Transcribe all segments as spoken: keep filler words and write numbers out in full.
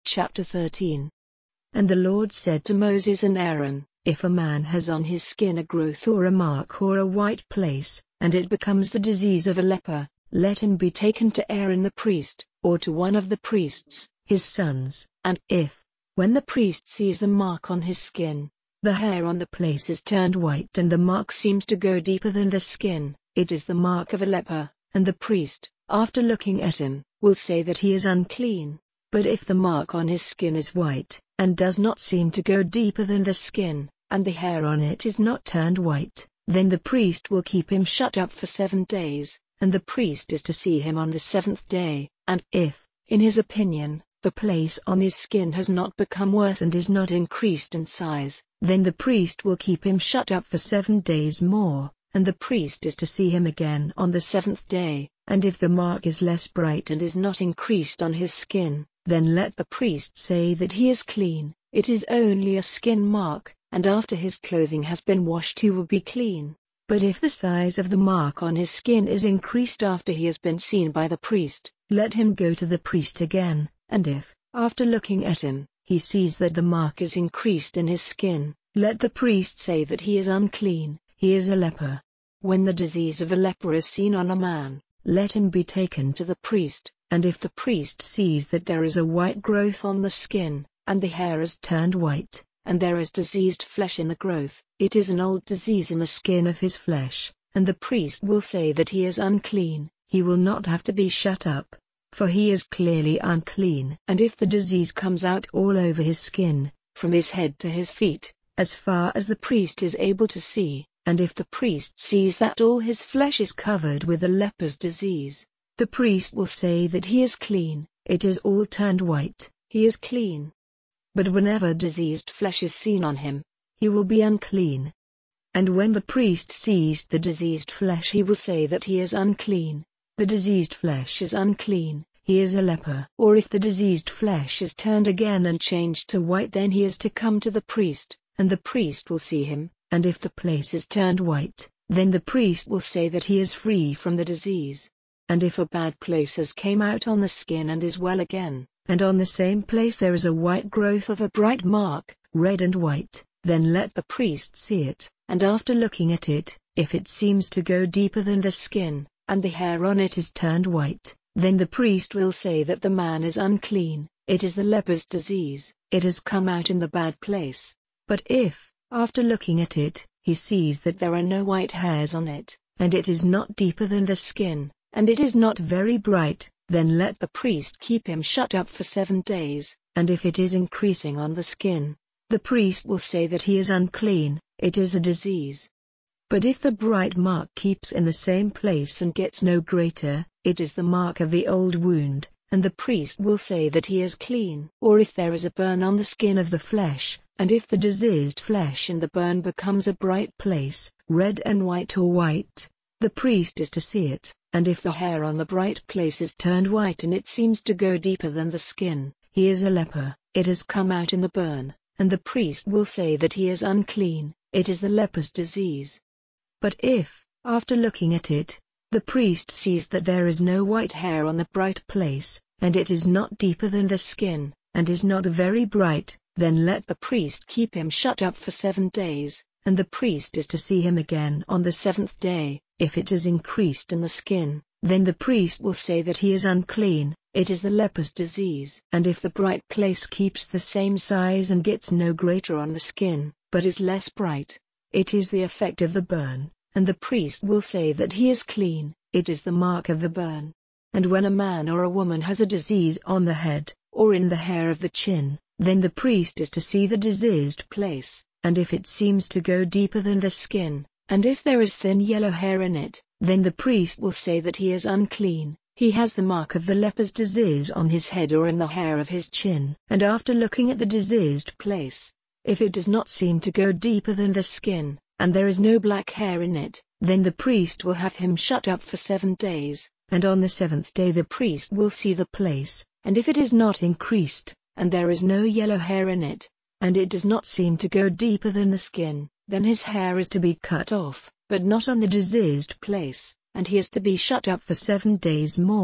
Chapter thirteen. And the Lord said to Moses and Aaron, if a man has on his skin a growth or a mark or a white place, and it becomes the disease of a leper, let him be taken to Aaron the priest, or to one of the priests, his sons, and if, when the priest sees the mark on his skin, the hair on the place is turned white and the mark seems to go deeper than the skin, it is the mark of a leper, and the priest, after looking at him, will say that he is unclean. But if the mark on his skin is white, and does not seem to go deeper than the skin, and the hair on it is not turned white, then the priest will keep him shut up for seven days, and the priest is to see him on the seventh day, and if, in his opinion, the place on his skin has not become worse and is not increased in size, then the priest will keep him shut up for seven days more, and the priest is to see him again on the seventh day, and if the mark is less bright and is not increased on his skin, then let the priest say that he is clean, it is only a skin mark, and after his clothing has been washed he will be clean. But if the size of the mark on his skin is increased after he has been seen by the priest, let him go to the priest again, and if, after looking at him, he sees that the mark is increased in his skin, let the priest say that he is unclean, he is a leper. When the disease of a leper is seen on a man, let him be taken to the priest, and if the priest sees that there is a white growth on the skin, and the hair is turned white, and there is diseased flesh in the growth, it is an old disease in the skin of his flesh, and the priest will say that he is unclean, he will not have to be shut up, for he is clearly unclean. And if the disease comes out all over his skin, from his head to his feet, as far as the priest is able to see, and if the priest sees that all his flesh is covered with the leper's disease, the priest will say that he is clean, it is all turned white, he is clean. But whenever diseased flesh is seen on him, he will be unclean. And when the priest sees the diseased flesh he will say that he is unclean, the diseased flesh is unclean, he is a leper. Or if the diseased flesh is turned again and changed to white, then he is to come to the priest, and the priest will see him, and if the place is turned white, then the priest will say that he is free from the disease. And if a bad place has came out on the skin and is well again, and on the same place there is a white growth of a bright mark, red and white, then let the priest see it, and after looking at it, if it seems to go deeper than the skin, and the hair on it is turned white, then the priest will say that the man is unclean, it is the leper's disease, it has come out in the bad place. But if, after looking at it, he sees that there are no white hairs on it, and it is not deeper than the skin, and it is not very bright, then let the priest keep him shut up for seven days, and if it is increasing on the skin, the priest will say that he is unclean, it is a disease. But if the bright mark keeps in the same place and gets no greater, it is the mark of the old wound, and the priest will say that he is clean. Or if there is a burn on the skin of the flesh, and if the diseased flesh in the burn becomes a bright place, red and white or white, the priest is to see it, and if the hair on the bright place is turned white and it seems to go deeper than the skin, he is a leper, it has come out in the burn, and the priest will say that he is unclean, it is the leper's disease. But if, after looking at it, the priest sees that there is no white hair on the bright place, and it is not deeper than the skin, and is not very bright, then let the priest keep him shut up for seven days, and the priest is to see him again on the seventh day. If it is increased in the skin, then the priest will say that he is unclean, it is the leper's disease. And if the bright place keeps the same size and gets no greater on the skin, but is less bright, it is the effect of the burn, and the priest will say that he is clean, it is the mark of the burn. And when a man or a woman has a disease on the head, or in the hair of the chin, then the priest is to see the diseased place, and if it seems to go deeper than the skin, and if there is thin yellow hair in it, then the priest will say that he is unclean, he has the mark of the leper's disease on his head or in the hair of his chin. And after looking at the diseased place, if it does not seem to go deeper than the skin, and there is no black hair in it, then the priest will have him shut up for seven days, and on the seventh day the priest will see the place, and if it is not increased, and there is no yellow hair in it, and it does not seem to go deeper than the skin, then his hair is to be cut off, but not on the diseased place, and he is to be shut up for seven days more.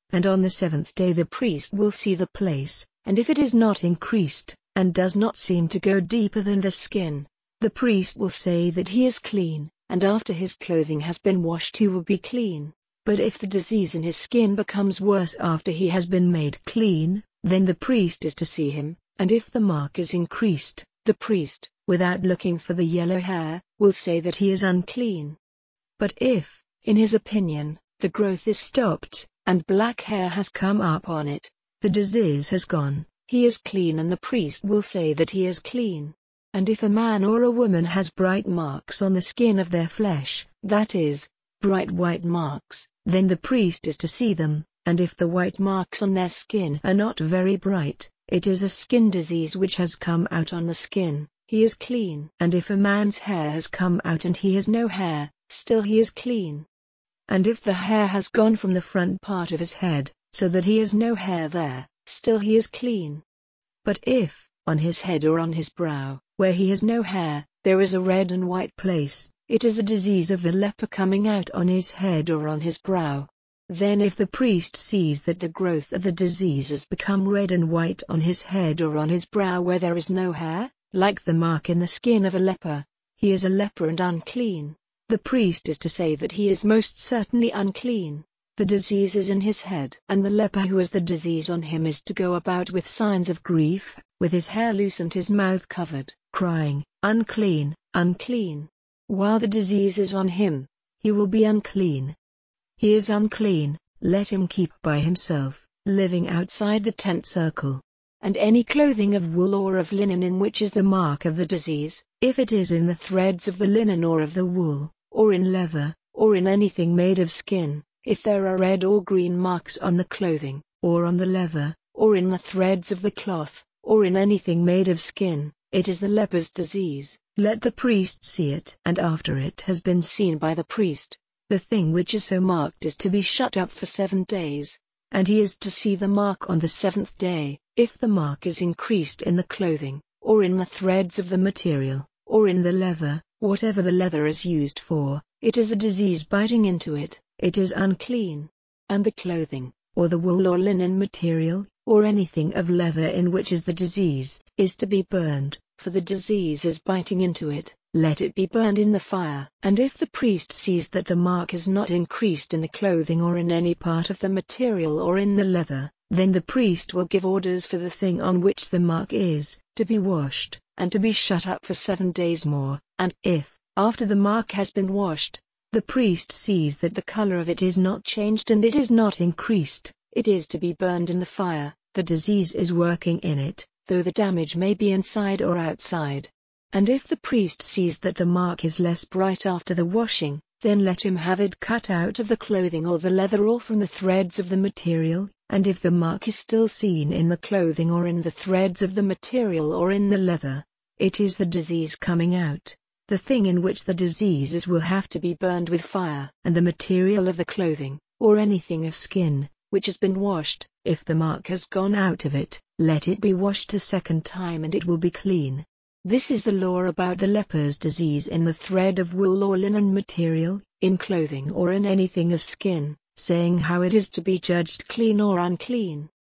and on the seventh day the priest will see the place, and if it is not increased, and does not seem to go deeper than the skin, the priest will say that he is clean, and after his clothing has been washed he will be clean. But if the disease in his skin becomes worse after he has been made clean, then the priest is to see him, and if the mark is increased, the priest, without looking for the yellow hair, will say that he is unclean. But if, in his opinion, the growth is stopped, and black hair has come up on it, the disease has gone, he is clean, and the priest will say that he is clean. And if a man or a woman has bright marks on the skin of their flesh, that is, bright white marks, then the priest is to see them, and if the white marks on their skin are not very bright, it is a skin disease which has come out on the skin, he is clean. And if a man's hair has come out and he has no hair, still he is clean. And if the hair has gone from the front part of his head, so that he has no hair there, still he is clean. But if, on his head or on his brow, where he has no hair, there is a red and white place, it is the disease of the leper coming out on his head or on his brow. Then if the priest sees that the growth of the disease has become red and white on his head or on his brow where there is no hair, like the mark in the skin of a leper, he is a leper and unclean. The priest is to say that he is most certainly unclean. The disease is in his head, and the leper who has the disease on him is to go about with signs of grief, with his hair loose and his mouth covered, crying, "Unclean, unclean." While the disease is on him, he will be unclean. He is unclean, let him keep by himself, living outside the tent circle. And any clothing of wool or of linen in which is the mark of the disease, if it is in the threads of the linen or of the wool, or in leather, or in anything made of skin, if there are red or green marks on the clothing, or on the leather, or in the threads of the cloth, or in anything made of skin, it is the leper's disease. Let the priest see it. And after it has been seen by the priest, the thing which is so marked is to be shut up for seven days, and he is to see the mark on the seventh day. If the mark is increased in the clothing, or in the threads of the material, or in the leather, whatever the leather is used for, it is the disease biting into it, it is unclean. And the clothing, or the wool or linen material, or anything of leather in which is the disease, is to be burned, for the disease is biting into it, let it be burned in the fire. And if the priest sees that the mark is not increased in the clothing or in any part of the material or in the leather, then the priest will give orders for the thing on which the mark is, to be washed, and to be shut up for seven days more. And if, after the mark has been washed, the priest sees that the color of it is not changed and it is not increased, it is to be burned in the fire. The disease is working in it, though the damage may be inside or outside. And if the priest sees that the mark is less bright after the washing, then let him have it cut out of the clothing or the leather or from the threads of the material. And if the mark is still seen in the clothing or in the threads of the material or in the leather, it is the disease coming out. The thing in which the disease is will have to be burned with fire. And the material of the clothing, or anything of skin, which has been washed, if the mark has gone out of it, let it be washed a second time and it will be clean. This is the law about the leper's disease in the thread of wool or linen material, in clothing or in anything of skin, saying how it is to be judged clean or unclean.